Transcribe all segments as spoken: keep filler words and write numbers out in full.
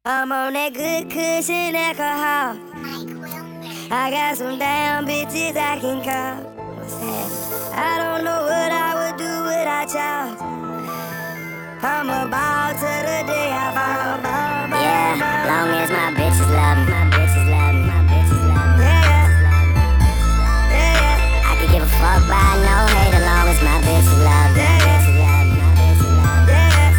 I'm on that good cushion alcohol. I got some damn bitches I can call. What's that? I don't know what I would do without y'all. I'm a ball till the day I fall. Ball, ball, Yeah, ball. long as my bitches love me, my bitches love me, my bitches love me. Yeah, yeah, yeah, I could give a fuck by no hate as long as my bitches love me, my yeah, bitches love me, my bitches love me. yeah,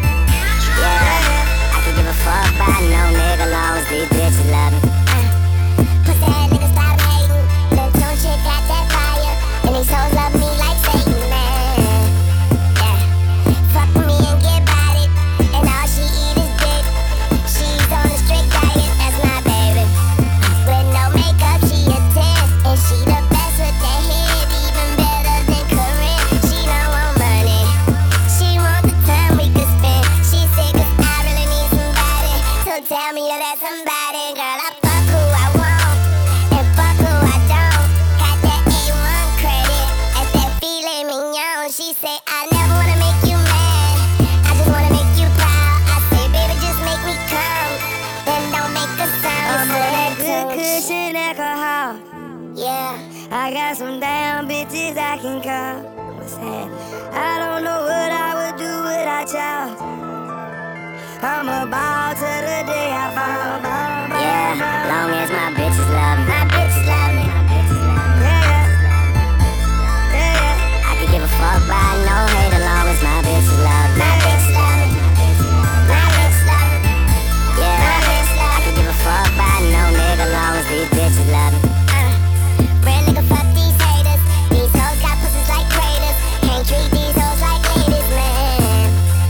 Yeah, I could give a fuck by no nigga as long as these bitches love me. Pussy ass nigga stop hating. Lil' Tune shit got that fire. And these hoes love me like Satan, man. Yeah. Fuck with me and get bodied. And all she eat is dick. She's on a strict diet, that's my baby. With no makeup, she a ten. And she the best with that head, even better than Corinne. She don't want money. She want the time we could spend. She said, 'cause I really need somebody. So tell me you're that somebody, girl. I fuck who I want. And fuck who I don't. Got that A one credit. That's that filet mignon. She say, I never wanna make you mad. I just wanna make you proud. I say, baby, just make me come. Then don't make a sound. I'm on that good Tune cushion alcohol. Yeah. I got some damn bitches I can call. What's that? I don't know what I would do without y'all. I'm a ball till the day I fall. Ball, ball, Yeah, ball. long as my bitches love me, My bitches love me. my bitches love me. Yeah, yeah, yeah, I could give a fuck by no hate as long as my bitches love me. My bitches love me. My bitches love me. Yeah, My bitches I love me. could give a fuck by no nigga as long as these bitches love me. Uh, real nigga, fuck these haters. These hoes got pussies like craters. Can't treat these hoes like ladies, man.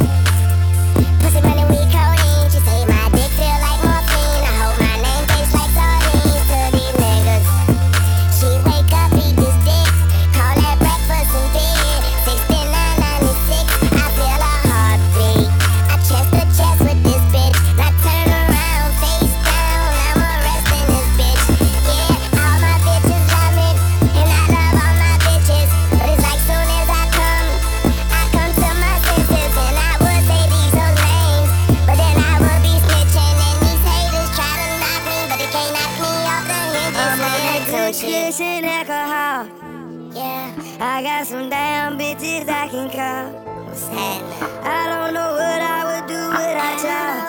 Pussy money, we codeine. She say my dick feel like morphine. I hope my name tastes like sardines to these niggas. She wake up, eat this dick. Call that breakfast in bed. sixty-nine ninety-six, I feel a heartbeat. I chest to chest with this bitch. Now turn around, face down. I'm arresting this bitch. Yeah, all my bitches love me. And I love all my bitches. But it's like soon as I come, I come to my senses. And I would say these hoes names. But then I would be snitching. And these haters try to knock me. But they can't knock me off the hinges. I'm on Man, that so good shit. cushion alcohol. Yeah. I got some damn bitches I can call. What's that? I don't know what I would do without y'all.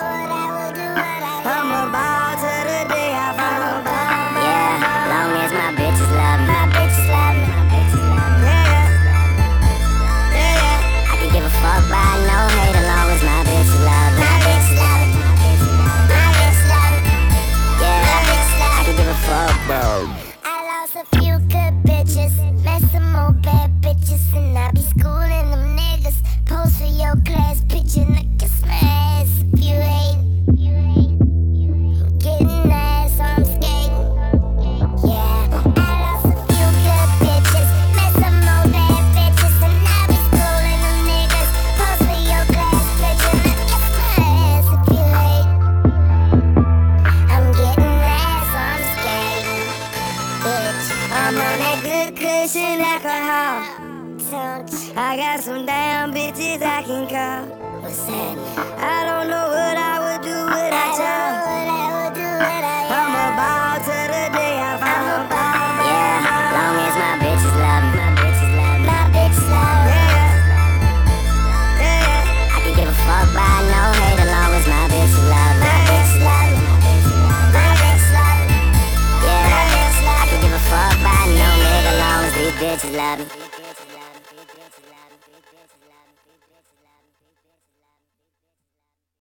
I'm a ball till the day I fall. Ball, ball, Yeah, ball. long as my bitches love me, My bitches love me. my bitches love me. Yeah, yeah, yeah, I could give a fuck by no hate as long as my bitches love me. My bitches love me. My bitches love me. Yeah, My bitches I love me. could give a fuck, bro. I lost a few good bitches, met some more bad bitches, and I be schooling them niggas. Pose for your class picture, and I kiss my ass if you hate. I'm getting ass, so I'm skating. Yeah, I lost a few good bitches, met some more bad bitches, and I be schooling them niggas. Pose for your class picture, and I kiss my ass if you hate. I'm getting ass, so I'm skating. Bitch, I'm on that good cushion alcohol. don't I got some damn bitches I can call. What's that? I don't know what I would do I without don't know y'all. what I would do without I'm a you. ball till the day I fall. Ball, Yeah, long as my bitches love me, my bitches love me. My bitch love me. yeah, yeah, yeah. I could give a fuck by no hate as long as my bitches love me. My bitch love me. My bitch love me. Yeah, My bitch I love could me. give a fuck by no nigga as long as these bitches love me.